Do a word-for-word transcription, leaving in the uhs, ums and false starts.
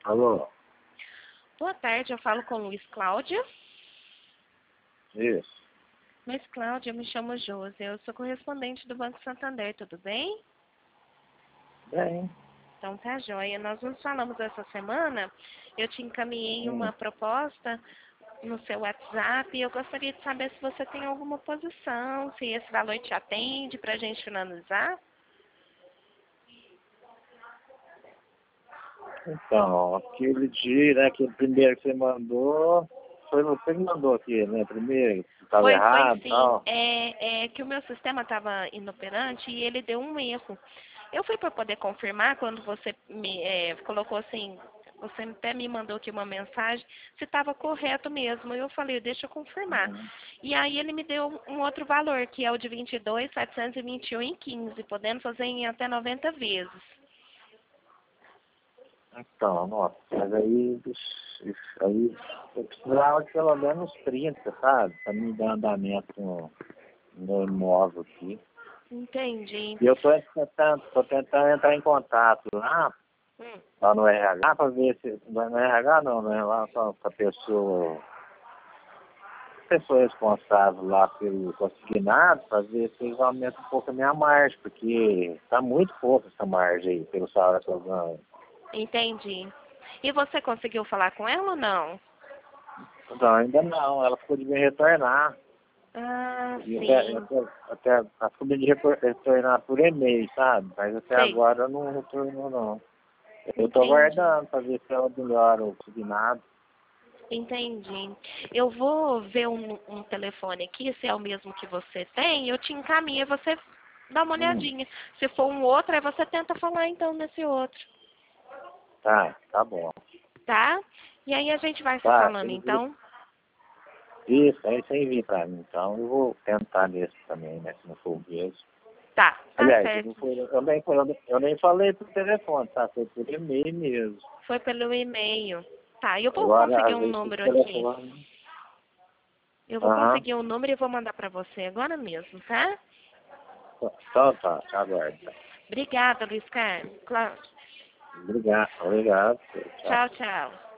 Alô? Boa tarde, eu falo com o Luiz Cláudio. Isso. Luiz Cláudio, eu me chamo Josi, eu sou correspondente do Banco Santander, tudo bem? Bem. Então tá joia. Nós nos falamos essa semana, eu te encaminhei Hum. uma proposta no seu WhatsApp e eu gostaria de saber se você tem alguma posição, se esse valor te atende para a gente finalizar. Então, aquele dia, né, aquele primeiro que você mandou, foi você que mandou aqui, né, primeiro, que estava Foi, foi errado e sim. tal. É, é que o meu sistema estava inoperante e ele deu um erro. Eu fui para poder confirmar quando você me é, colocou assim, você até me mandou aqui uma mensagem, se estava correto mesmo. Eu falei, deixa eu confirmar. Uhum. E aí ele me deu um outro valor, que é o de vinte e dois mil setecentos e vinte e um em quinze, podendo fazer em até noventa vezes. Então, nossa, mas aí, isso- isso aí, eu precisava de pelo menos trinta, sabe, para me dar andamento no, no imóvel aqui. Entendi. E eu tô tentando, tô tentando entrar em contato lá, Hum. lá no R H, para ver se, no R H não, né, lá com a pessoa pessoa responsável lá pelo consignado para ver se eles aumentam um pouco a minha margem, porque está muito pouco essa margem aí pelo salário que eu ganho. Entendi. E você conseguiu falar com ela ou não? Não, ainda não, ela ficou de me retornar. Ah, E até, sim. até, até ela ficou de me repor- retornar por e-mail, sabe? Mas até Sei. agora não retornou não. Eu estou Entendi. aguardando para ver se ela melhora o consignado. Entendi. Eu vou ver um, um telefone aqui, se é o mesmo que você tem, eu te encaminho e você dá uma Hum, olhadinha. Se for um outro, aí você tenta falar então nesse outro, tá, tá bom. tá? E aí a gente vai se Tá, falando tem que- então. isso, aí você envia para mim. Então eu vou tentar nesse também, né? Se não for o mesmo. Tá, tá Aliás, eu, não certo. fui, eu, nem, eu, nem, eu nem falei por telefone, tá? Foi por e-mail mesmo. Foi pelo e-mail. Tá, eu vou Agora, conseguir às um vezes, por número aqui. telefone. Eu vou Aham. conseguir um número e vou mandar pra você agora mesmo, tá? Então tá, aguarda. Obrigada, Luiz Carlos. Cláudio. Obrigado, obrigado. Tchau. Tchau, tchau.